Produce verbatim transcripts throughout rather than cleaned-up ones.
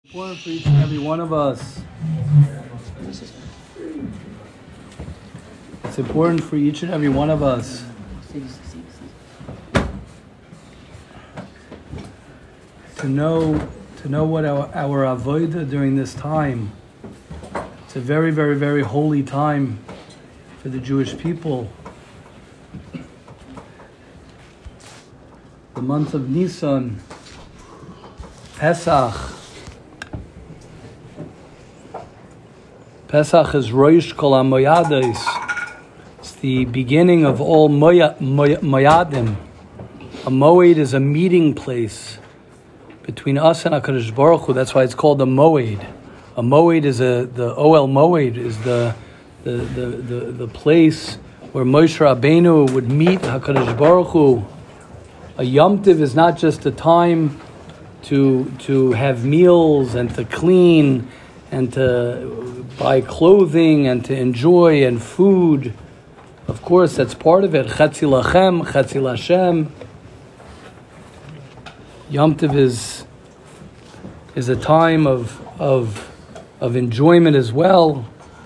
Important for each and every one of us. It's important for each and every one of us to know to know what our, our avodah during this time. It's a very, very, very holy time for the Jewish people. The month of Nisan, Pesach. Pesach is Rosh Kol HaMoyados. It's the beginning of all moya, moya, Moyadim. A Moed is a meeting place between us and HaKadosh Baruch Hu. That's why it's called a Moed. A Moed is a, the Oel Moed is the the, the, the, the place where Moshe Rabbeinu would meet HaKadosh Baruch Hu. A Yom Tiv is not just a time to to have meals and to clean and to buy clothing and to enjoy and food. Of course, that's part of it. Chetzi lachem, chetzi lashem. Yom Tov is is a time of of of enjoyment as well.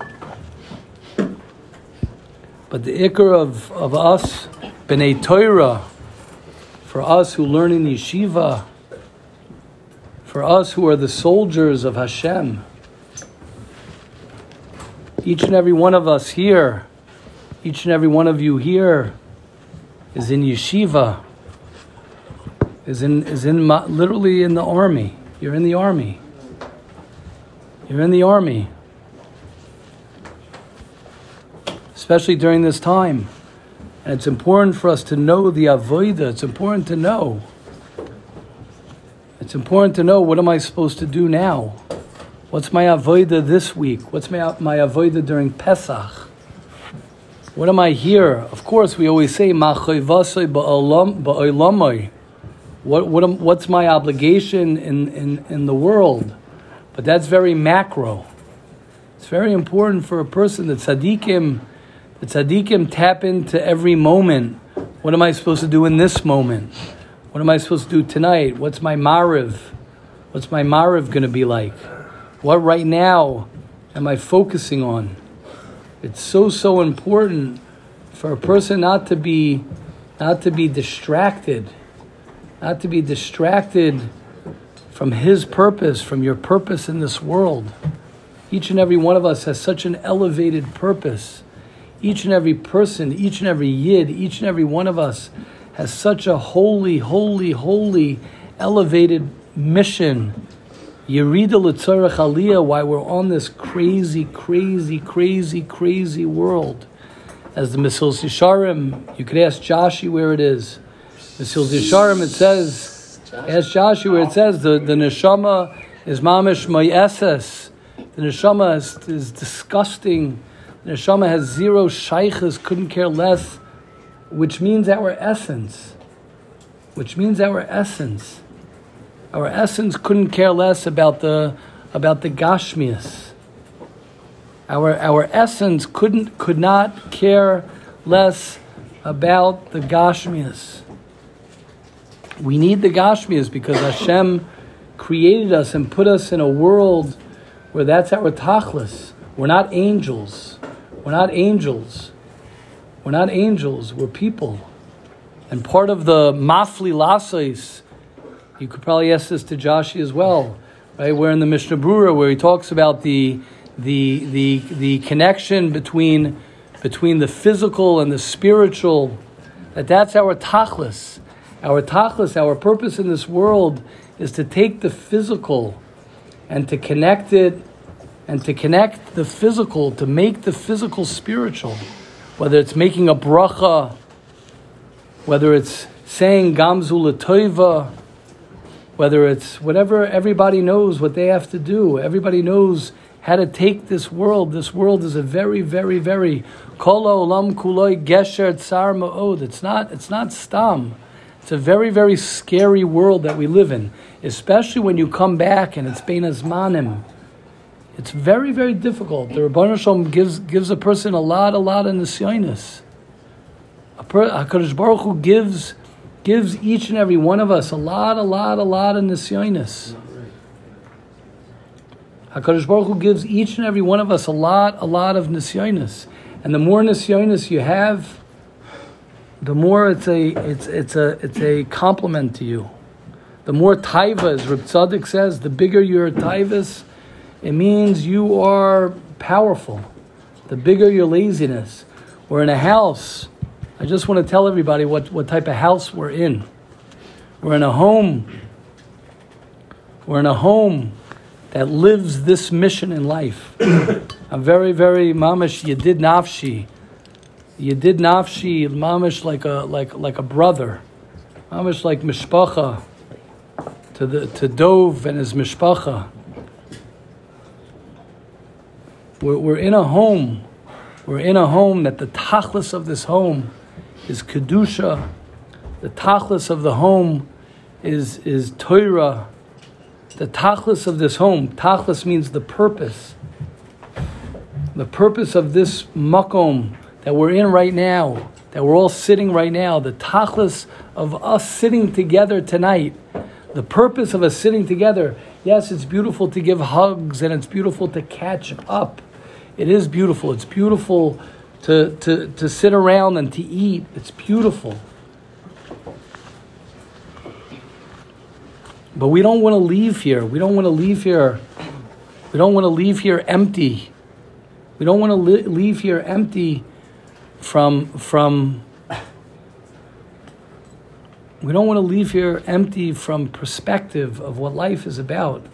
But the ikar of of us, B'nai Torah, for us who learn in yeshiva, for us who are the soldiers of Hashem. Each and every one of us here, each and every one of you here is in yeshiva, is in is in literally in the army. You're in the army. You're in the army. Especially during this time. And it's important for us to know the avodah. It's important to know. It's important to know, what am I supposed to do now? What's my avodah this week? What's my my avodah during Pesach? What am I here? Of course, we always say, Ma choivasoi ba'olamoi. What what am, what's my obligation in, in, in the world? But that's very macro. It's very important for a person that tzaddikim, the tzaddikim tap into every moment. What am I supposed to do in this moment? What am I supposed to do tonight? What's my mariv? What's my mariv going to be like? What right now am I focusing on? It's so, so important for a person not to be, not to be distracted, not to be distracted from his purpose, from your purpose in this world. Each and every one of us has such an elevated purpose. Each and every person, each and every yid, each and every one of us has such a holy, holy, holy, elevated mission. Yerida l'tzorech aliyah, why we're on this crazy, crazy, crazy, crazy world. As the Mesilas Yesharim, you could ask Joshi where it is. Mesilas Yesharim, it says, ask Joshi where it says, the, the neshama is mamish mayeses. The neshama is, is disgusting. The neshama has zero shaykhs, couldn't care less, which means our essence. Which means our essence. Our essence couldn't care less about the about the gashmias. Our our essence couldn't could not care less about the gashmias. We need the gashmias because Hashem created us and put us in a world where that's our tachlis. We're not angels. We're not angels. We're not angels. We're people. And part of the mafli lasais, you could probably ask this to Joshi as well, right? We're in the Mishnah Brura where he talks about the the the the connection between between the physical and the spiritual. That that's our tachlis. Our tachlis, our purpose in this world is to take the physical and to connect it and to connect the physical, to make the physical spiritual. Whether it's making a bracha, whether it's saying Gamzu L'Toiva, whether it's whatever, everybody knows what they have to do. Everybody knows how to take this world. This world is a very, very, very Kol Olam Kuloi Gesher Tsar Ma'od. It's not, it's not stam. It's a very, very scary world that we live in, especially when you come back and it's Bein Hazmanim. It's very, very difficult. The Rebbeinu Shalom gives gives a person a lot, a lot of nisyonis. HaKadosh Baruch Hu gives gives each and every one of us a lot, a lot, a lot of nisyonis. HaKadosh Baruch Hu gives each and every one of us a lot, a lot of nisyonis. And the more nisyonis you have, the more it's a it's it's a it's a compliment to you. The more taiva, as Reb Tzaddik says, the bigger your taivas, it means you are powerful. The bigger your laziness. We're in a house. I just want to tell everybody what, what type of house we're in. We're in a home. We're in a home that lives this mission in life. I'm very, very mamish yedid nafshi. Yedid nafshi, mamish like a like like a brother. Mamish like mishpacha to the to Dov and his mishpacha. We're we're in a home. We're in a home that the tachlis of this home is kedusha. The tachlis of the home is is Torah. The tachlis of this home, tachlis means the purpose. The purpose of this makom that we're in right now, that we're all sitting right now, the tachlis of us sitting together tonight, the purpose of us sitting together. Yes, it's beautiful to give hugs and it's beautiful to catch up. It is beautiful. It's beautiful to, to, to sit around and to eat. It's beautiful. But we don't want to leave here. We don't want to leave here. We don't want to leave here empty. We don't want to li- leave here empty from from. We don't want to leave here empty from perspective of what life is about.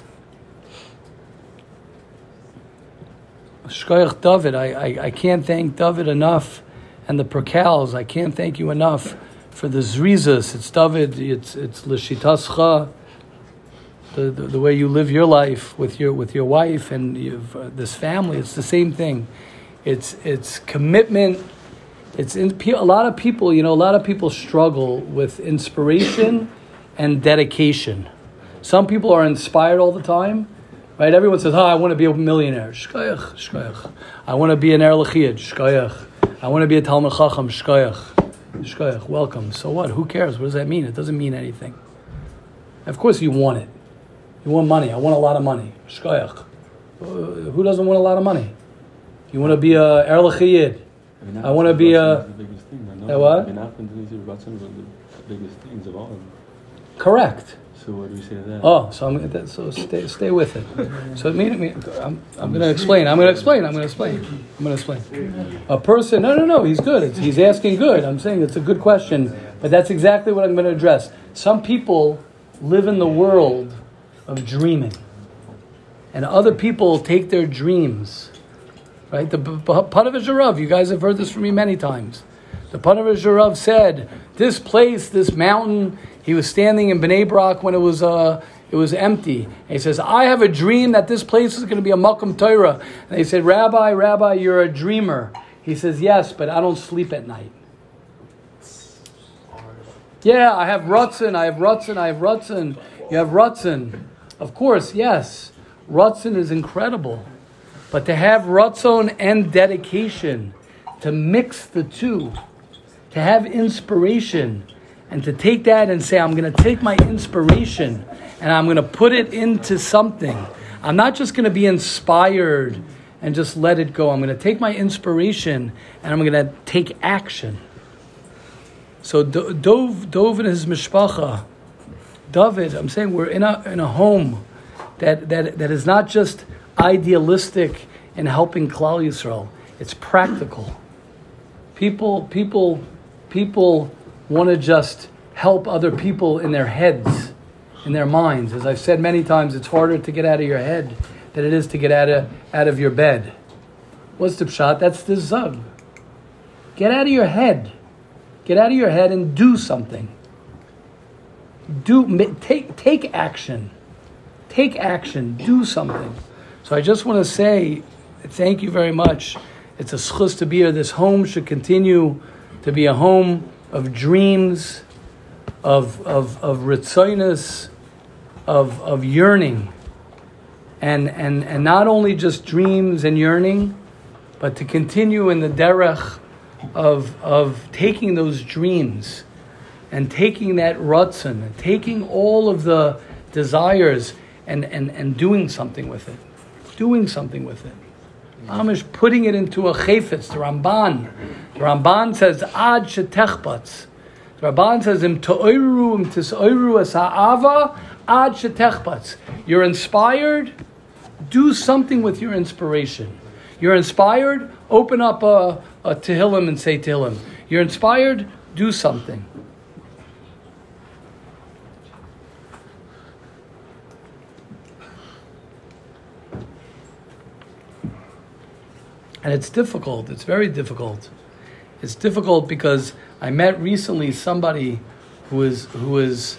Shkoyach David, I, I I can't thank David enough, and the Perkals. I can't thank you enough for the Zrizas. It's David. It's it's L'Shitascha. The, the the way you live your life with your with your wife and you've, uh, this family, it's the same thing. It's it's commitment. It's in, a lot of people, you know, a lot of people struggle with inspiration and dedication. Some people are inspired all the time, right? Everyone says, "Oh, I want to be a millionaire." Shkoyach, shkoyach. I want to be an erlechiyad. Shkoyach. I want to be a talmid chacham. Shkoyach, shkoyach. Welcome. So what? Who cares? What does that mean? It doesn't mean anything. Of course, you want it. You want money. I want a lot of money. Shkoyach. Uh, who doesn't want a lot of money? You want to be a erlechiyid. I want to be a... The biggest thing. I know. What? The biggest things of all. Correct. So what do we say to that? Oh, so I'm so stay stay with it. So me, me I'm I'm going to explain. I'm going to explain. I'm going to explain. I'm going to explain. A person. No, no, no. He's good. It's, he's asking good. I'm saying it's a good question, but that's exactly what I'm going to address. Some people live in the world of dreaming, and other people take their dreams. Right? The Panavish Rav, you guys have heard this from me many times. The Panavish Rav said, "This place, this mountain." He was standing in Bnei Brak when it was uh, it was empty. And he says, "I have a dream that this place is going to be a Makom Torah." And they said, "Rabbi, Rabbi, you're a dreamer." He says, "Yes, but I don't sleep at night." Yeah, I have Ratzon, I have Ratzon, I have Ratzon. You have Ratzon. Of course, yes. Ratzon is incredible. But to have Ratzon and dedication, to mix the two, to have inspiration, and to take that and say, I'm going to take my inspiration and I'm going to put it into something. I'm not just going to be inspired and just let it go. I'm going to take my inspiration and I'm going to take action. So Dov, Dov and his mishpacha, David, I'm saying we're in a in a home that that that is not just idealistic in helping Klal Yisrael. It's practical. People, people, people want to just help other people in their heads, in their minds. As I've said many times, it's harder to get out of your head than it is to get out of out of your bed. What's the pshat? That's the zug. Get out of your head. Get out of your head and do something. Do take take action. Take action. Do something. So I just want to say, thank you very much. It's a schus to be here. This home should continue to be a home of dreams, of of of ritzoinus, of of yearning, and and and not only just dreams and yearning, but to continue in the derech of of taking those dreams and taking that ratzon and taking all of the desires and and and doing something with it. doing something with it. Mamish putting it into a chayfetz. The Ramban. The Ramban says, ad shetechbatz. The Ramban says, im to'oiru, im tis'oiru es ha'ava, ad shetechbatz. You're inspired, do something with your inspiration. You're inspired, open up a, a Tehillim and say Tehillim. You're inspired, do something. And it's difficult. It's very difficult. It's difficult because I met recently somebody who is who is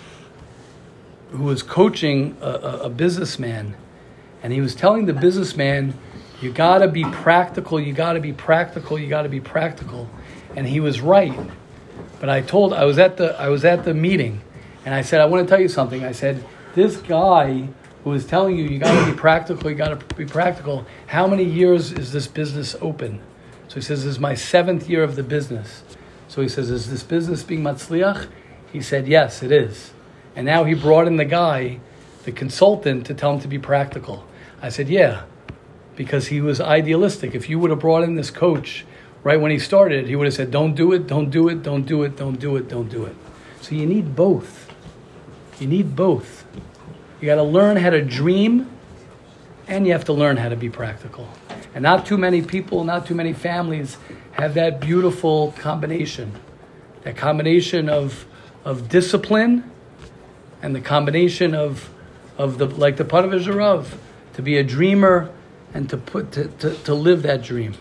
who was coaching a, a, a businessman, and he was telling the businessman, "You got to be practical. You got to be practical. You got to be practical." And he was right. But I told I was at the I was at the meeting, and I said, "I want to tell you something." I said, "This guy who is telling you you got to be practical, you got to be practical. How many years is this business open?" So he says, "This is my seventh year of the business." So he says, "Is this business being matzliach?" He said, "Yes, it is." And now he brought in the guy, the consultant, to tell him to be practical. I said, "Yeah," because he was idealistic. If you would have brought in this coach right when he started, he would have said, "Don't do it, don't do it, don't do it, don't do it, don't do it." So you need both. You need both. You got to learn how to dream, and you have to learn how to be practical. And not too many people, not too many families have that beautiful combination. That combination of of discipline and the combination of of the like the Parvez Rav, to be a dreamer and to put to, to, to live that dream.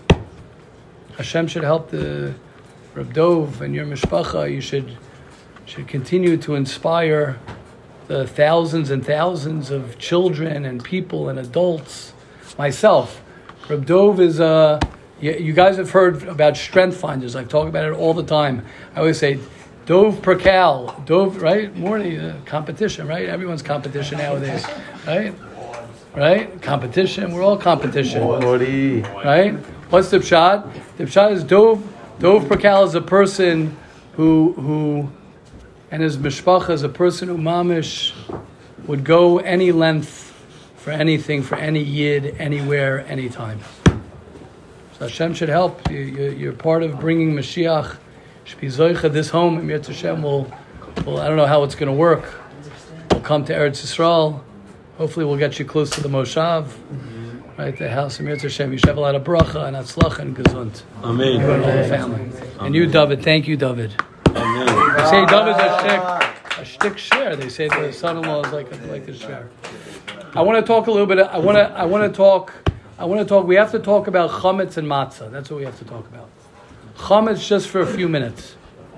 Hashem should help the Reb Dov and your mishpacha. You should should continue to inspire the thousands and thousands of children and people and adults. Myself, Reb Dov is a. You, you guys have heard about Strength Finders. I talk about it all the time. I always say, Dov Percal, Dov, right? Morning uh, competition, right? Everyone's competition nowadays, right? Right? Competition. We're all competition, right? What's the pshat? The pshat is Dov. Dov Percal is a person who who. And his mishpacha is a person who mamish would go any length for anything, for any yid, anywhere, anytime. So Hashem should help. You, you, you're part of bringing Mashiach. Should be zoicha. This home, Emir Hashem will, will, I don't know how it's going to work. We'll come to Eretz Yisrael. Hopefully we'll get you close to the Moshav. Right, the house of Emir Hashem. You should have a lot of bracha and atzlacha and gesund. Amen. You and all the family. Amen. And you, David. Thank you, David. Amen. They say David's a shtick, a shtick share. They say the son-in-law is like a, like a share. I want to talk a little bit. I want to. I want to talk. I want to talk. We have to talk about chametz and matzah. That's what we have to talk about. Chametz, just for a few minutes.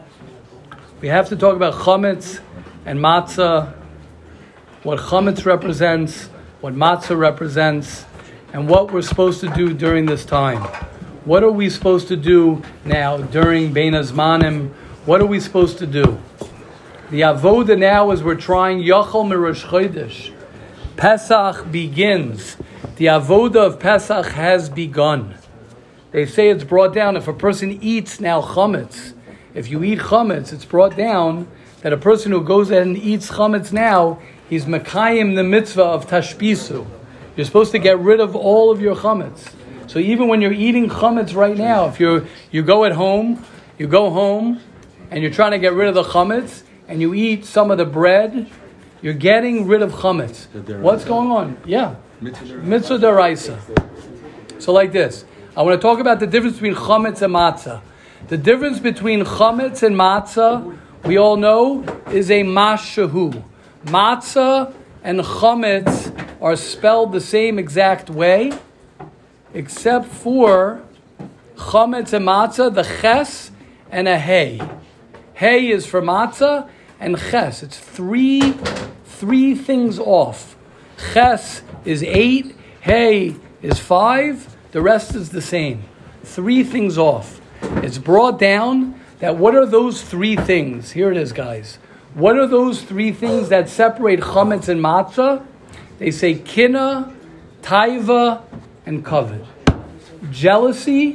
We have to talk about chametz and matzah. What chametz represents, what matzah represents, and what we're supposed to do during this time. What are we supposed to do now during Bein Hazmanim? What are we supposed to do? The avoda now is we're trying Yachal Mirosh Chodesh. Pesach begins. The avoda of Pesach has begun. They say it's brought down if a person eats now chametz. If you eat chametz, it's brought down that a person who goes ahead and eats chametz now, he's mekayim the mitzvah of tashpisu. You're supposed to get rid of all of your chametz. So even when you're eating chametz right now, if you you go at home, you go home, and you're trying to get rid of the chametz, and you eat some of the bread, you're getting rid of chametz. What's going on? Yeah. Mitzvah deraisa. So like this. I want to talk about the difference between chametz and matzah. The difference between chametz and matzah, we all know, is a mashahu. Matzah and chametz are spelled the same exact way, except for chametz and matzah, the ches and a hey. Hey is for matzah, and ches. It's three, three things off. Ches is eight, hey is five, the rest is the same. Three things off. It's brought down that what are those three things? Here it is, guys. What are those three things that separate chametz and matzah? They say kina, taiva, and kavod. Jealousy,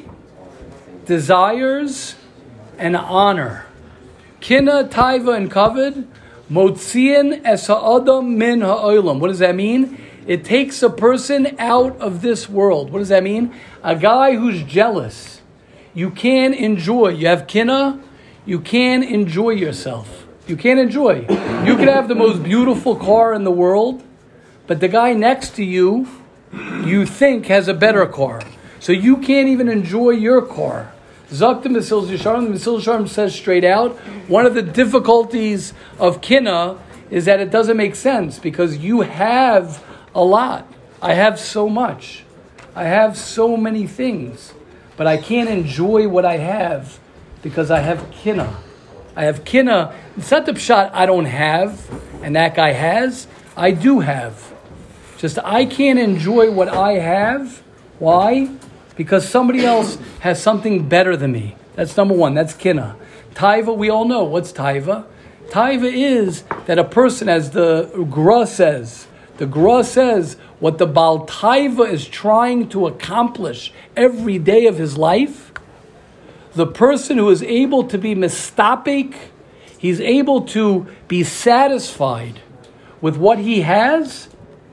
desires, and honor. Kina, taiva, and kavod, motziin es ha'adam min ha'olam. What does that mean? It takes a person out of this world. What does that mean? A guy who's jealous. You can't enjoy. You have kinna, you can't enjoy yourself. You can't enjoy. You could have the most beautiful car in the world, but the guy next to you, you think has a better car. So you can't even enjoy your car. Zok the Mesil Yisharim, the Mesil Yisharim says straight out, one of the difficulties of kinna is that it doesn't make sense because you have a lot. I have so much. I have so many things. But I can't enjoy what I have because I have kinna. I have kinna. It's not the pshat I don't have and that guy has. I do have. Just I can't enjoy what I have. Why? Because somebody else has something better than me. That's number one. That's kinna. Taiva, we all know. What's taiva? Taiva is that a person, as the Gra says, the Gra says, what the Baal Taiva is trying to accomplish every day of his life, the person who is able to be mistapik, he's able to be satisfied with what he has.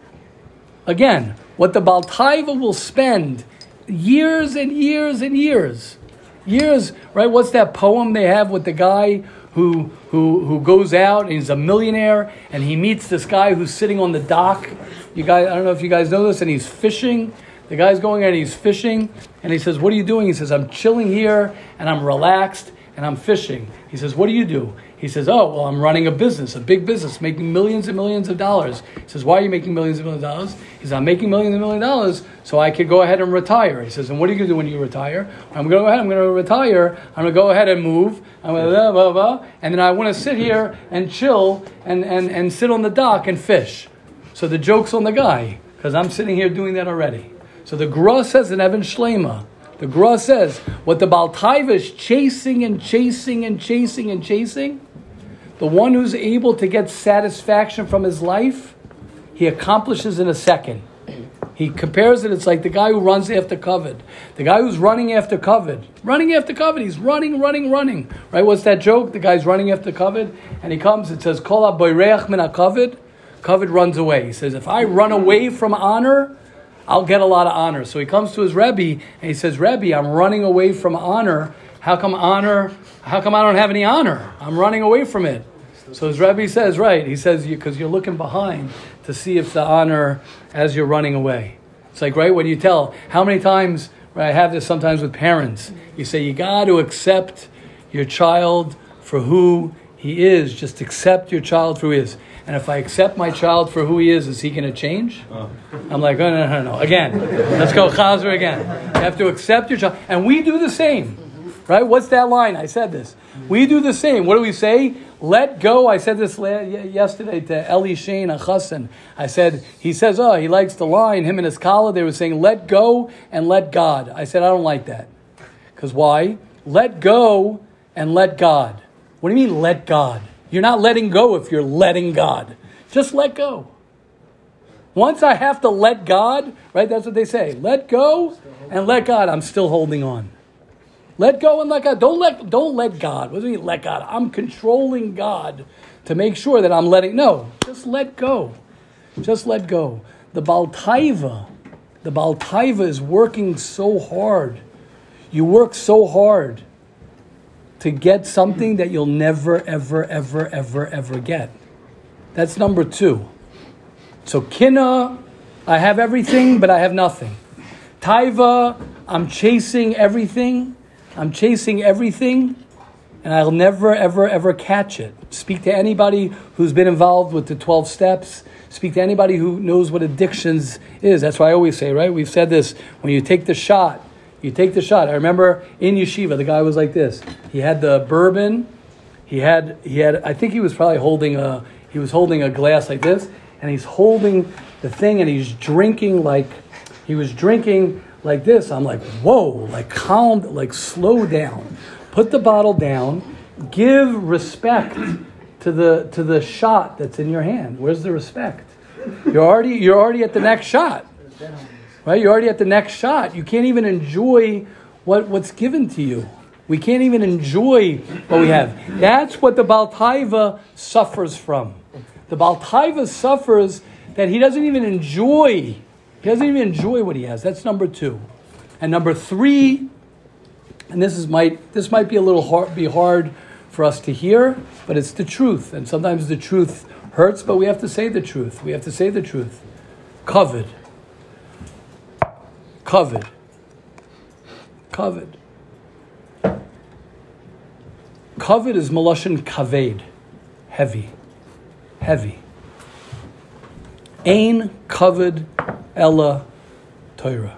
Again, what the Baal Taiva will spend years and years and years. Years, right? What's that poem they have with the guy who who who goes out and he's a millionaire and he meets this guy who's sitting on the dock. You guys, I don't know if you guys know this, and he's fishing. The guy's going out and he's fishing, and he says, "What are you doing?" He says, "I'm chilling here and I'm relaxed and I'm fishing." He says, "What do you do?" He says, "Oh, well, I'm running a business, a big business, making millions and millions of dollars." He says, "Why are you making millions and millions of dollars?" He says, "I'm making millions and millions of dollars so I could go ahead and retire." He says, "And what are you going to do when you retire?" "I'm going to go ahead, I'm going to retire, I'm going to go ahead and move, I'm going to blah, blah, blah, and then I want to sit here and chill and, and, and sit on the dock and fish." So the joke's on the guy, because I'm sitting here doing that already. So the Gra says in Evan Shlema, the Gra says, what the Baal Taiva is chasing and chasing and chasing and chasing, the one who's able to get satisfaction from his life, he accomplishes in a second. He compares it, it's like the guy who runs after kavod. The guy who's running after kavod. Running after kavod, he's running, running, running. Right, what's that joke? The guy's running after kavod, and he comes, it says, Kol ha-boireach min ha-kavod. Kavod runs away. He says, if I run away from honor, I'll get a lot of honor. So he comes to his Rebbe, and he says, Rebbe, I'm running away from honor. How come honor, how come I don't have any honor? I'm running away from it. So his Rebbe says, right, he says, because you're looking behind to see if the honor as you're running away. It's like, right, what do you tell? How many times, right, I have this sometimes with parents. You say, you got to accept your child for who he is. Just accept your child for who he is. And if I accept my child for who he is, is he going to change? Oh. I'm like, oh, no, no, no. Again, let's go Chazer again. You have to accept your child. And we do the same, right? What's that line? I said this. We do the same. What do we say? Let go. I said this yesterday to Eli Shane, a chassan. I said, he says, oh, he likes the line. Him and his kala, they were saying, let go and let God. I said, I don't like that. Because why? Let go and let God. What do you mean, let God? You're not letting go if you're letting God. Just let go. Once I have to let God, right, that's what they say. Let go and let God. I'm still holding on. Let go and let God. Don't let, don't let God. What do you mean let God? I'm controlling God to make sure that I'm letting, no, just let go. Just let go. The Baal Taiva, the Baal Taiva is working so hard. You work so hard to get something that you'll never, ever, ever, ever, ever get. That's number two. So kinna, I have everything, but I have nothing. Taiva, I'm chasing everything. I'm chasing everything, and I'll never, ever, ever catch it. Speak to anybody who's been involved with the twelve steps. Speak to anybody who knows what addictions is. That's why I always say, right? We've said this, when you take the shot, You take the shot. I remember in yeshiva, the guy was like this. He had the bourbon. He had, he had. I think he was probably holding a, he was holding a glass like this, and he's holding the thing, and he's drinking like, he was drinking like this. I'm like, whoa, like calm, like slow down. Put the bottle down. Give respect to the to the shot that's in your hand. Where's the respect? You're already you're already at the next shot. Right? You're already at the next shot. You can't even enjoy what, what's given to you. We can't even enjoy what we have. That's what the Baal Taiva suffers from. The Baal Taiva suffers that he doesn't even enjoy. He doesn't even enjoy what he has. That's number two. And number three, and this is might this might be a little hard, be hard for us to hear, but it's the truth. And sometimes the truth hurts, but we have to say the truth. We have to say the truth. Covet. Covet. Covet. Covet is Malashon kaved. Heavy. Heavy. Ein kaved ella Torah.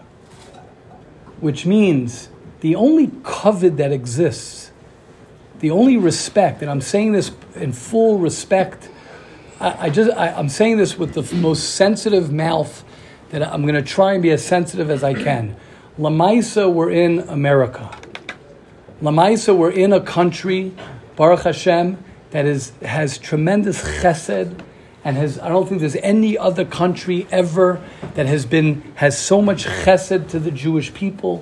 Which means the only covet that exists, the only respect, and I'm saying this in full respect, I, I just I, I'm saying this with the f- most sensitive mouth that I'm going to try and be as sensitive as I can. Lamaisa, we're in America. Lamaisa, we're in a country, Baruch Hashem, that is has tremendous chesed, and has I don't think there's any other country ever that has been has so much chesed to the Jewish people.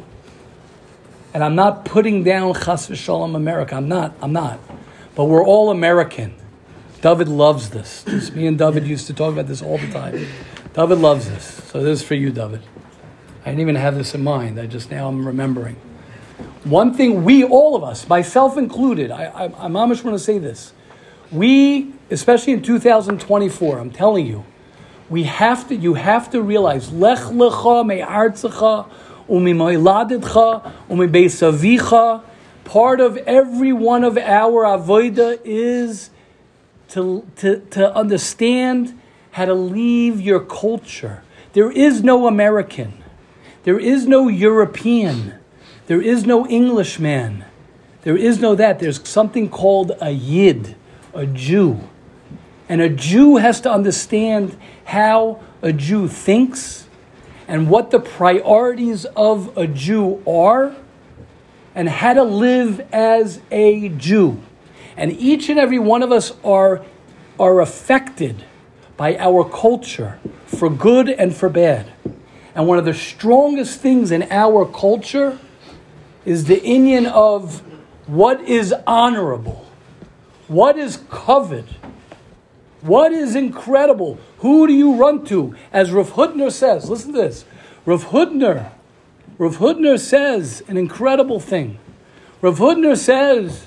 And I'm not putting down Chas v'Shalom America. I'm not. I'm not. But we're all American. David loves this. this. Me and David used to talk about this all the time. David loves this. So this is for you, David. I didn't even have this in mind. I just now I'm remembering. One thing we, all of us, myself included, I, I, I mamish want to say this. We, especially in two thousand twenty-four, I'm telling you, we have to. You have to realize Lech lecha me'artzecha u'mimoiladetcha u'mibeisavicha. Part of every one of our avodah is to, to to understand how to leave your culture. There is no American. There is no European. There is no Englishman. There is no that. There's something called a Yid, a Jew. And a Jew has to understand how a Jew thinks and what the priorities of a Jew are and how to live as a Jew. And each and every one of us are, are affected by our culture for good and for bad. And one of the strongest things in our culture is the inyan of what is honorable, what is coveted, what is incredible. Who do you run to? As Rav Hutner says, listen to this. Rav Hutner, Rav Hutner says an incredible thing. Rav Hutner says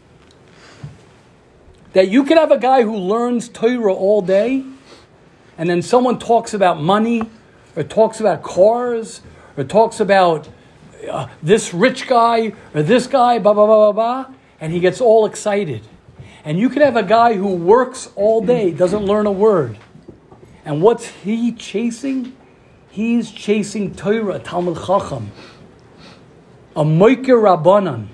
that you could have a guy who learns Torah all day, and then someone talks about money, or talks about cars, or talks about uh, this rich guy, or this guy, blah, blah, blah, blah, blah, and he gets all excited. And you could have a guy who works all day, doesn't learn a word. And what's he chasing? He's chasing Torah, Talmud Chacham, a Moiker Rabbanan.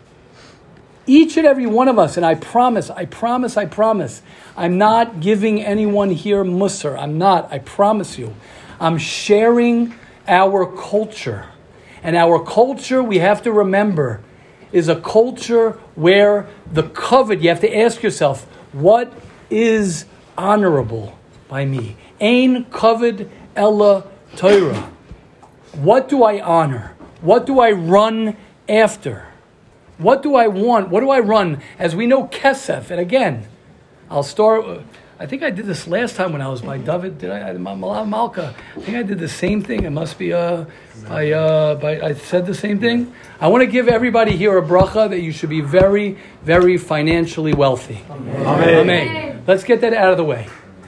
Each and every one of us, and I promise, I promise, I promise, I'm not giving anyone here Musar. I'm not, I promise you. I'm sharing our culture. And our culture, we have to remember, is a culture where the covet, you have to ask yourself, what is honorable by me? Ein kaved ella Torah. What do I honor? What do I run after? What do I want? What do I run? As we know, kesef. And again, I'll start. I think I did this last time when I was by David. Did I? Malav Malka. I think I did the same thing. It must be. Uh, I. Uh, by, I said the same thing. I want to give everybody here a bracha that you should be very, very financially wealthy. Amen. Amen. Amen. Let's get that out of the way.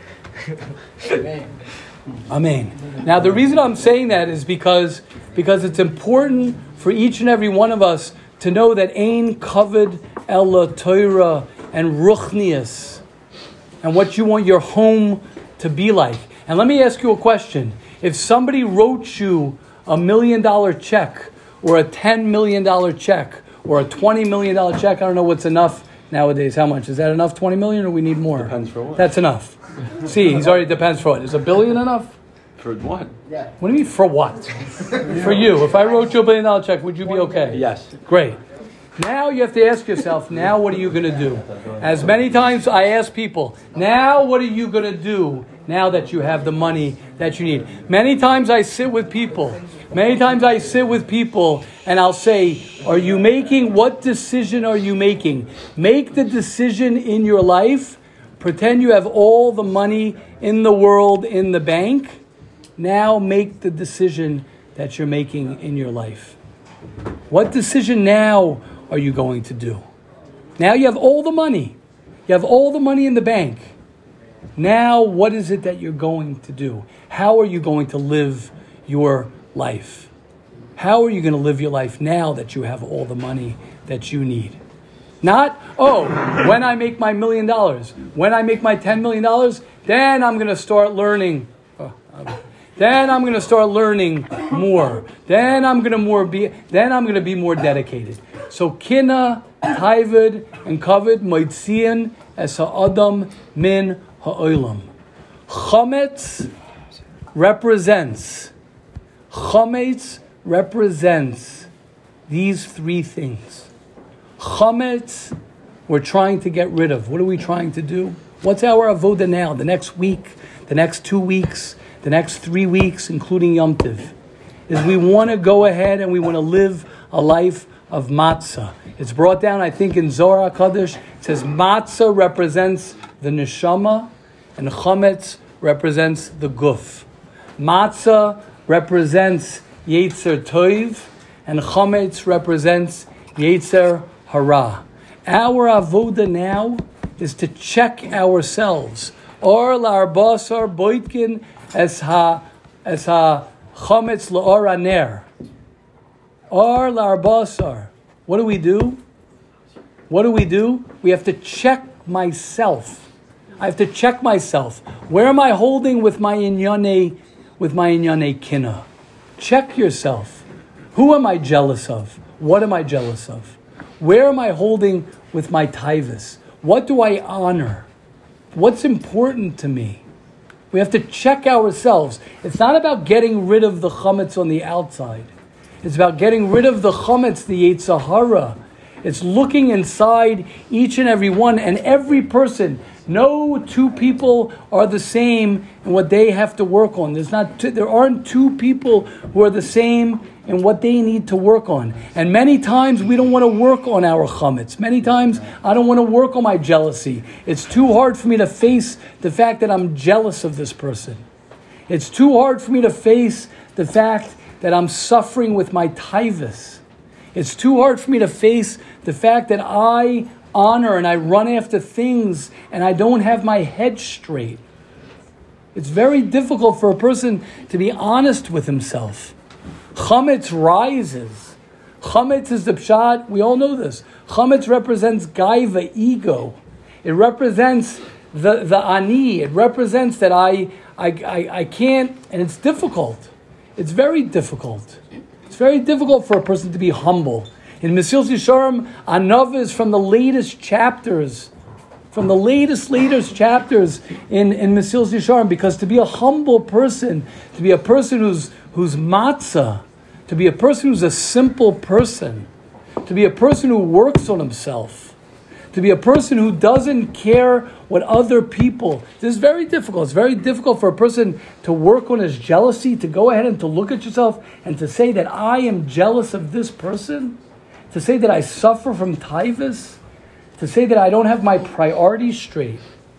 Amen. Amen. Now, the reason I'm saying that is because because it's important for each and every one of us to know that Ein Kaved Ella Torah and Ruchnius and what you want your home to be like. And let me ask you a question. If somebody wrote you a million dollar check or a ten million dollars check or a twenty million dollars check, I don't know what's enough nowadays. How much? Is that enough, twenty million dollars, or we need more? Depends for what. That's enough. See, he's already depends for what. Is a billion enough? For what? Yeah. What do you mean, for what? For you. If I wrote you a billion dollar check, would you be okay? Yes. Great. Now you have to ask yourself, now what are you going to do? As many times I ask people, now what are you going to do now that you have the money that you need? Many times I sit with people. Many times I sit with people and I'll say, are you making, what decision are you making? Make the decision in your life Pretend you have all the money in the world in the bank. Now make the decision that you're making in your life. What decision now are you going to do? Now you have all the money. You have all the money in the bank. Now what is it that you're going to do? How are you going to live your life? How are you going to live your life now that you have all the money that you need? Not, oh, when I make my million dollars, when I make my ten million dollars, then I'm going to start learning. Oh, then I'm going to start learning more. Then I'm going to more be. Then I'm going to be more dedicated. So kina, taivid, and kavod moitzian es ha'adam min ha'olam. Chametz represents. Chametz represents these three things. Chametz, we're trying to get rid of. What are we trying to do? What's our avoda now? The next week, the next two weeks, the next three weeks, including Yom Tov, is we want to go ahead and we want to live a life of matzah. It's brought down, I think, in Zohar HaKadosh. It says matzah represents the neshama and chametz represents the guf. Matzah represents Yetzer Tov and chametz represents Yetzer Hara. Our avoda now is to check ourselves. Or la'arbasar boitkin es ha es ha chametz la'or aner. Or la'arbasar. What do we do? What do we do? We have to check myself. I have to check myself. Where am I holding with my inyane, with my inyane kina? Check yourself. Who am I jealous of? What am I jealous of? Where am I holding with my taivas? What do I honor? What's important to me? We have to check ourselves. It's not about getting rid of the chametz on the outside. It's about getting rid of the chametz, the Yetzer Hara. It's looking inside each and every one and every person. No two people are the same in what they have to work on. There's not. Two, there aren't two people who are the same in what they need to work on. And many times we don't want to work on our chametz. Many times I don't want to work on my jealousy. It's too hard for me to face the fact that I'm jealous of this person. It's too hard for me to face the fact that I'm suffering with my taivas. It's too hard for me to face the fact that I honor and I run after things and I don't have my head straight. It's very difficult for a person to be honest with himself. Chametz rises. Chametz is the pshat. We all know this. Chametz represents gaiva, ego. It represents the, the ani. It represents that I, I, I, I can't, and it's difficult. It's very difficult. It's very difficult for a person to be humble. In Mesilas Yesharim, Anava is from the latest chapters, from the latest, latest chapters in, in Mesilas Yesharim, because to be a humble person, to be a person who's who's matzah, to be a person who's a simple person, to be a person who works on himself, to be a person who doesn't care what other people. This is very difficult. It's very difficult for a person to work on his jealousy, to go ahead and to look at yourself and to say that I am jealous of this person, to say that I suffer from taivas, to say that I don't have my priorities straight.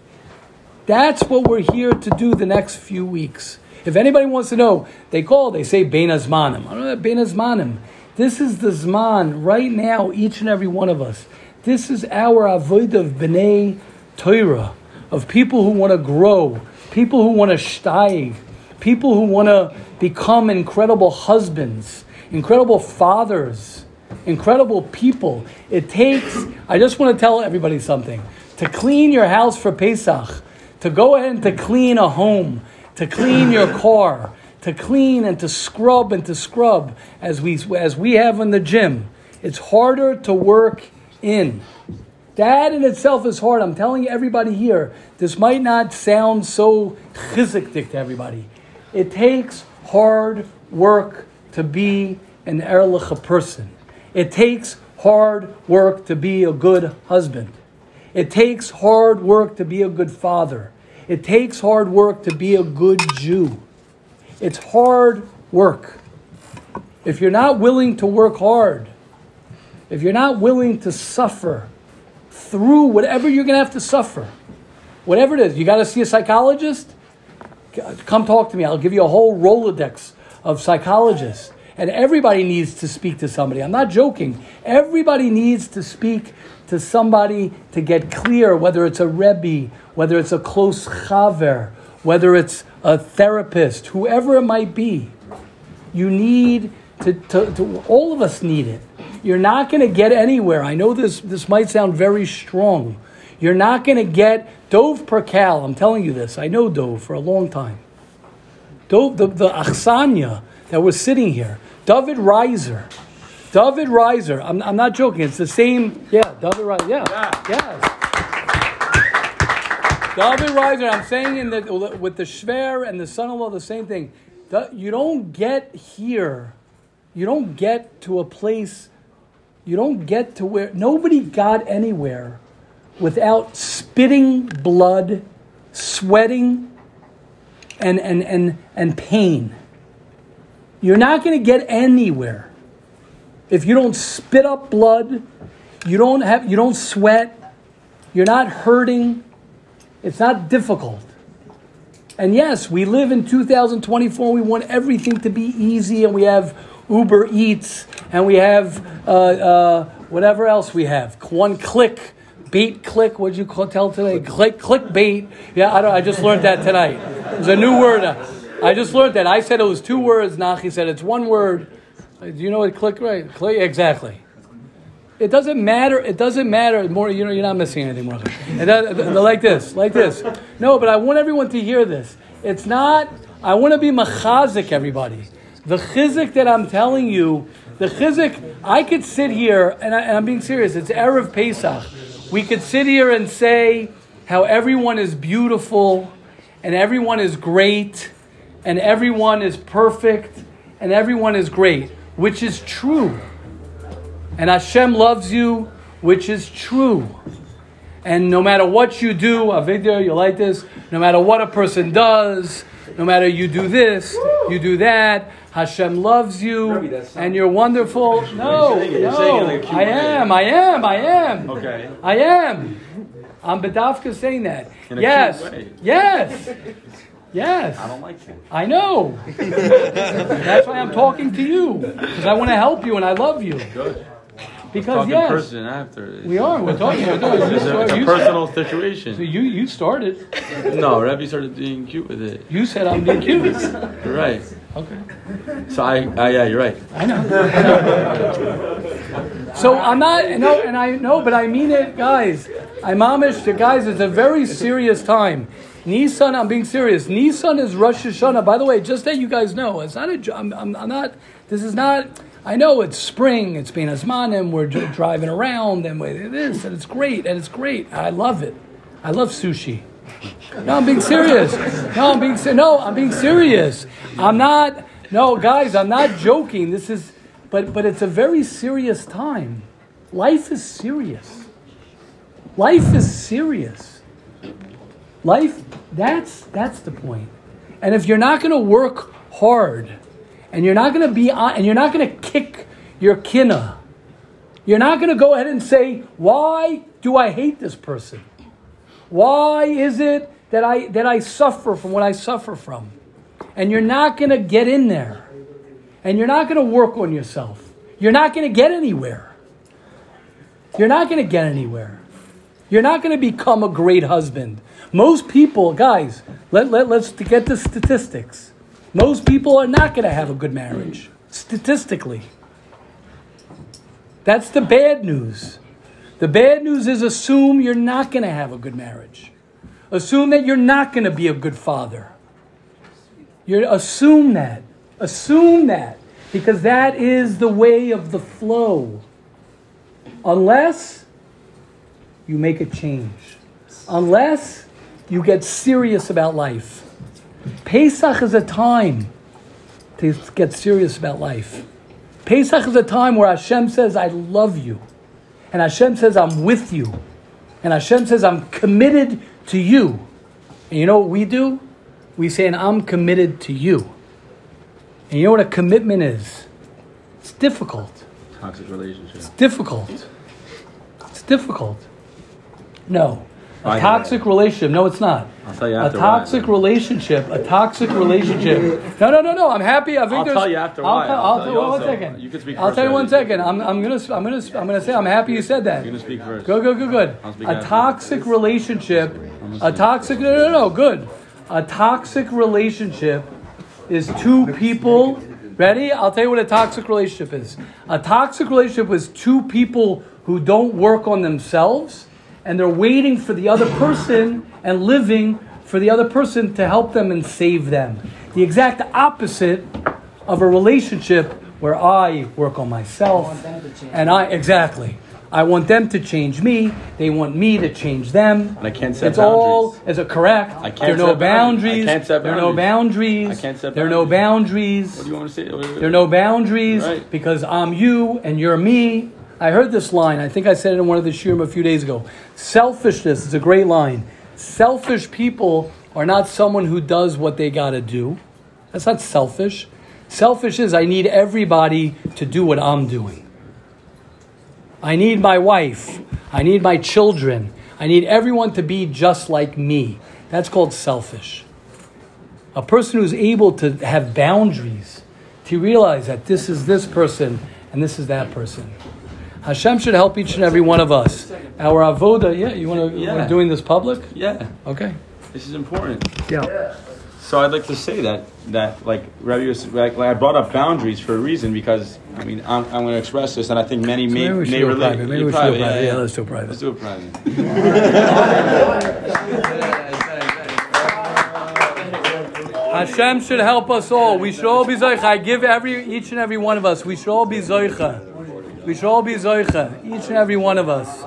That's what we're here to do the next few weeks. If anybody wants to know, they call, they say Bein Hazmanim. I don't know, Bein Hazmanim. This is the Zman right now, each and every one of us. This is our avodah of B'nai Torah, of people who want to grow, people who want to steig, people who want to become incredible husbands, incredible fathers, incredible people. It takes, I just want to tell everybody something, to clean your house for Pesach, to go ahead and to clean a home, to clean your car, to clean and to scrub and to scrub as we as we have in the gym. It's harder to work in. That in itself is hard. I'm telling everybody here, this might not sound so chizikdik to everybody. It takes hard work to be an erlich person. It takes hard work to be a good husband. It takes hard work to be a good father. It takes hard work to be a good Jew. It's hard work. If you're not willing to work hard, if you're not willing to suffer through whatever you're going to have to suffer, whatever it is. You got to see a psychologist? Come talk to me. I'll give you a whole Rolodex of psychologists. And everybody needs to speak to somebody. I'm not joking. Everybody needs to speak to somebody to get clear, whether it's a Rebbe, whether it's a close chaver, whether it's a therapist, whoever it might be. You need to, to, to all of us need it. You're not going to get anywhere. I know this, this might sound very strong. You're not going to get Dov Percal. I'm telling you this. I know Dov for a long time. Dov, the, the Achsanya that was sitting here. David Reiser. David Reiser. I'm, I'm not joking. It's the same. Yeah, David Reiser. Yeah. yeah. Yes. David Reiser. I'm saying in the with the Shver and the son-in-law, the same thing. You don't get here. You don't get to a place. You don't get to where nobody got anywhere without spitting blood, sweating, and and and, and pain. You're not going to get anywhere if you don't spit up blood, you don't have you don't sweat, you're not hurting. It's not difficult. And yes, we live in two thousand twenty-four, we want everything to be easy, and we have Uber Eats, and we have uh, uh, whatever else we have. One click, bait click, what did you call, tell today? Click, click bait. Yeah, I, don't, I just learned that tonight. It's a new word. I just learned that. I said it was two words. Nachi said it's one word. Do you know what click, right? Click, exactly. It doesn't matter. It doesn't matter. More, you know, you're not missing anything more. It does, like this, like this. No, but I want everyone to hear this. It's not, I want to be machazik, everybody. The chizik that I'm telling you, the chizik, I could sit here, and, I, and I'm being serious, it's Erev Pesach. We could sit here and say how everyone is beautiful, and everyone is great, and everyone is perfect, and everyone is great, which is true. And Hashem loves you, which is true. And no matter what you do, Avidir, you like this, no matter what a person does, no matter you do this, you do that, Hashem loves you, and you're wonderful. No, no, I am, I am, I am. Okay. I am. I'm Bedavka saying that. Yes, yes, yes. I don't like you. I know. That's why I'm talking to you, because I want to help you and I love you. Good. Because talking yes, person after. we are. We're talking. We're talking. It's a, it's a you personal said, situation. So you you started. No, Rebbe started being cute with it. You said I'm being cute. You're right. Okay. So I, I yeah, you're right. I know. I know. So I'm not. No, and I know, but I mean it, guys. I'm Amish. The guys, it's a very serious time. Nisan, I'm being serious. Nisan is Rosh Hashanah. By the way, just that you guys know, it's not a. I'm, I'm, I'm not. This is not. I know it's spring, it's been Azmanim, we're d- driving around, and it is, and it's great, and it's great. I love it. I love sushi. No, I'm being serious. No, I'm being se- no, I'm being serious. I'm not. No, guys, I'm not joking. This is, but but it's a very serious time. Life is serious. Life is serious. Life. That's that's the point. And if you're not going to work hard. And you're not going to be on, and you're not going to kick your kinna. You're not going to go ahead and say, "Why do I hate this person? Why is it that I that I suffer from what I suffer from?" And you're not going to get in there, and you're not going to work on yourself. You're not going to get anywhere. You're not going to get anywhere. You're not going to become a great husband. Most people, guys, let let let's get the statistics. Most people are not going to have a good marriage, statistically. That's the bad news. The bad news is assume you're not going to have a good marriage. Assume that you're not going to be a good father. You assume that. Assume that. Because that is the way of the flow. Unless you make a change. Unless you get serious about life. Pesach is a time to get serious about life. Pesach is a time where Hashem says, I love you. And Hashem says, I'm with you. And Hashem says, I'm committed to you. And you know what we do? We say, and I'm committed to you. And you know what a commitment is? It's difficult. Toxic relationship. It's difficult. It's difficult. No. A toxic relationship. No, it's not. I'll tell you A after toxic why. relationship. A toxic relationship. No, no, no, no. I'm happy. I think I'll there's, tell you after I'll why. Tell, I'll I'll tell tell you one also. second. You can speak I'll first, tell you one Rebbe. second. I'm, I'm gonna, I'm gonna, I'm gonna say. I'm happy you said that. You're gonna speak first. Good, good, good, good. I'll speak A after. toxic relationship. A toxic. No, no, no. Good. A toxic relationship is two people. Ready? I'll tell you what a toxic relationship is. A toxic relationship is two people who don't work on themselves, and they're waiting for the other person and living for the other person to help them and save them. The exact opposite of a relationship where I work on myself, and I exactly. I want them to change me. They want me to change them. And I can't set It's all boundaries. is it correct? I can't there are no set boundaries. boundaries. I can't set There are no boundaries. I can't set There are no boundaries. What do you want to say? There are no boundaries Right. because I'm you and you're me. I heard this line. I think I said it in one of the shiurim a few days ago. Selfishness is a great line. Selfish people are not someone who does what they got to do. That's not selfish. Selfish is I need everybody to do what I'm doing. I need my wife. I need my children. I need everyone to be just like me. That's called selfish. A person who's able to have boundaries, to realize that this is this person and this is that person. Hashem should help each and every one of us. Our avoda, yeah, you want to, Yeah. we're doing this public? Yeah, Okay. this is important. Yeah. So I'd like to say that that like Rebbe was like, like I brought up boundaries for a reason because I mean I'm, I'm going to express this and I think many So may maybe we should may do it relate. private. Maybe Yeah, we should do it private. yeah, Yeah, let's do it private. Let's do it private. Hashem should help us all. We should all be zoicha. I give every each and every one of us. We should all be zoicha. We should all be zoicha. Each and every one of us.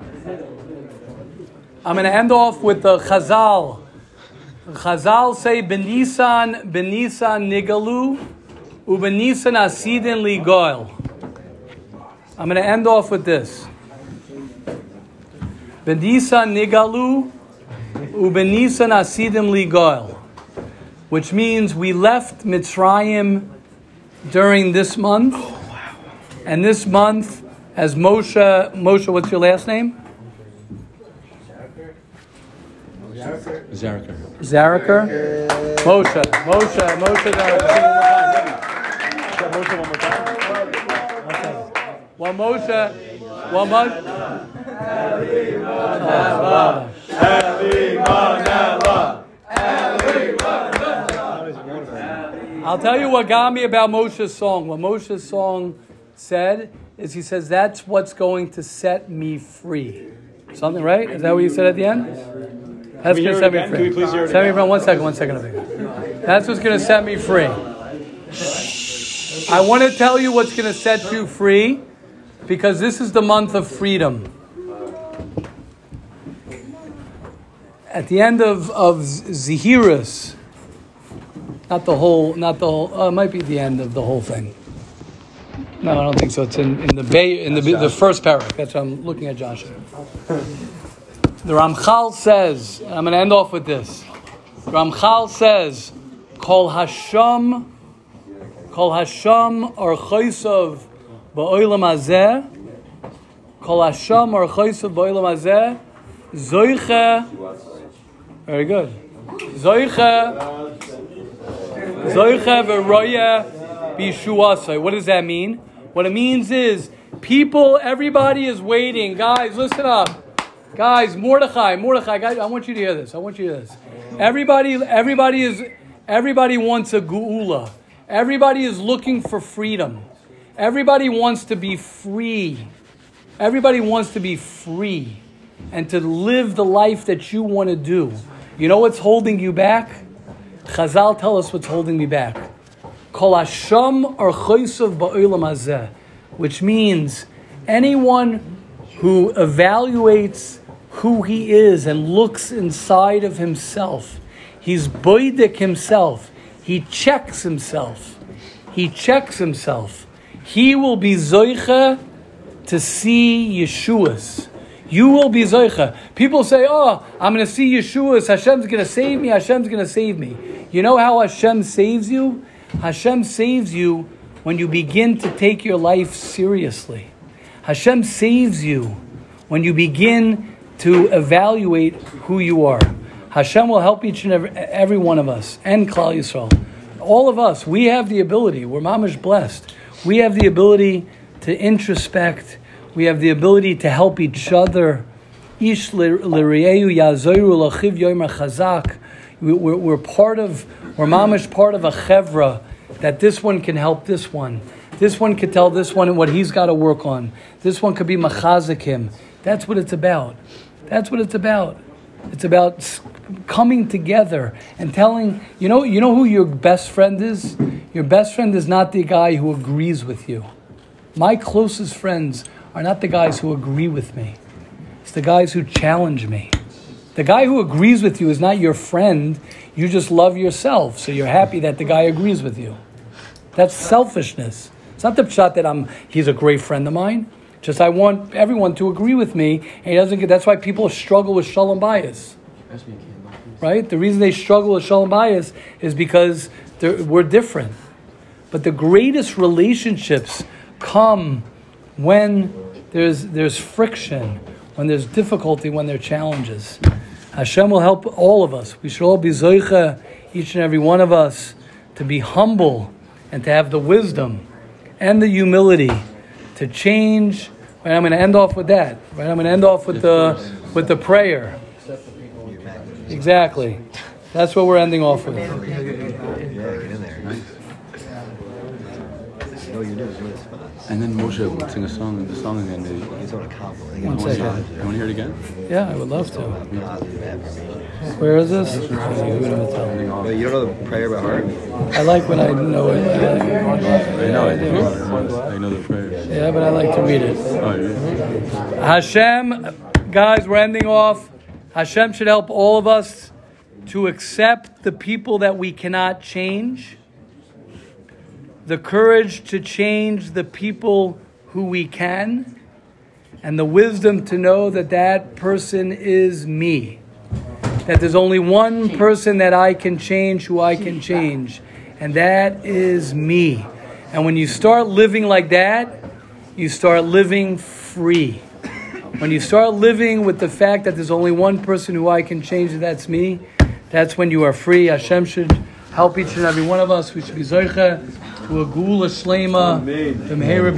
I'm going to end off with the Chazal. Chazal say Benisan Benisan Nigalu Ubenisan Asidin Ligoil. I'm going to end off with this. Benisan Nigalu Ubenisan Asidim Ligoil. Which means we left Mitzrayim during this month. And this month, as Moshe, Moshe, what's your last name? Zaraker. Zaraker? Moshe, Moshe, Moshe Zaraker. Moshe one more time. Okay. Well, Moshe, well, Moshe. I'll tell you what got me about Moshe's song. What Moshe's song said is he says, that's what's going to set me free. Something, right? Is that what you said at the end? That's we going to hear set it me again? free. Can we please hear it Set me again? free. One second, one second. That's what's going to set me free. I want to tell you what's going to set you free because this is the month of freedom. At the end of, of Zihirus, not the whole, not the whole, uh, it might be the end of the whole thing. No, I don't think so. It's in, in the bay, in the the first paragraph. That's what I'm looking at, Joshua. The Ramchal says, and I'm going to end off with this. The Ramchal says, Kol Hasham, Kol Hasham or Choysov ba'olam hazeh, Kol Hasham or Choysov ba'olam hazeh, Zoiche, very good, Zoiche, Zoiche v'roya b'shuasai. What does that mean? What it means is, people, everybody is waiting. Guys, listen up. Guys, Mordechai, Mordechai, guys, I want you to hear this. I want you to hear this. Everybody, everybody is, everybody wants a geula. Everybody is looking for freedom. Everybody wants to be free. Everybody wants to be free and to live the life that you want to do. You know what's holding you back? Chazal tell us what's holding me back. Kol hasham or choysav ba'olam hazeh, which means anyone who evaluates who he is and looks inside of himself. He's boidik himself. He checks himself. He checks himself. He will be zoicha to see Yeshuas. You will be zoicha. People say, oh, I'm going to see Yeshuas. Hashem's going to save me. Hashem's going to save me. You know how Hashem saves you? Hashem saves you when you begin to take your life seriously. Hashem saves you when you begin to evaluate who you are. Hashem will help each and every, every one of us, and Klal Yisrael. All of us, we have the ability, we're mamish blessed. We have the ability to introspect. We have the ability to help each other. Ish l're'ehu yazoru l'achiv yomer chazak. We're part of, we're mamish part of a chevra, that this one can help this one. This one could tell this one what he's got to work on. This one could be machazik him. That's what it's about. That's what it's about. It's about coming together and telling, you know, you know who your best friend is? Your best friend is not the guy who agrees with you. My closest friends are not the guys who agree with me. It's the guys who challenge me. The guy who agrees with you is not your friend. You just love yourself, so you're happy that the guy agrees with you. That's selfishness. It's not the pshat that I'm, he's a great friend of mine. Just I want everyone to agree with me, and he doesn't get. That's why people struggle with shalom bayis, right? The reason they struggle with shalom bayis is because we're different. But the greatest relationships come when there's there's friction, when there's difficulty, when there are challenges. Hashem will help all of us. We should all be zoicha, each and every one of us, to be humble and to have the wisdom and the humility to change. Right, I'm going to end off with that. Right, I'm going to end off with the with the prayer. Exactly. That's what we're ending off with. And then Moshe would sing a song, the song again. One second. You want to hear it again? Yeah, I would love to. Where is this? Well, you don't know the prayer by heart? I like when I know it. I, like, I know it. I know the prayer. Yeah, but I like to read it. Oh, yeah. Hashem, guys, we're ending off. Hashem should help all of us to accept the people that we cannot change, the courage to change the people who we can, and the wisdom to know that that person is me. That there's only one person that I can change, who I can change, and that is me. And when you start living like that, you start living free. When you start living with the fact that there's only one person who I can change, and that's me, that's when you are free. Hashem should help each and every one of us. We should be zoicha to a geula shlema.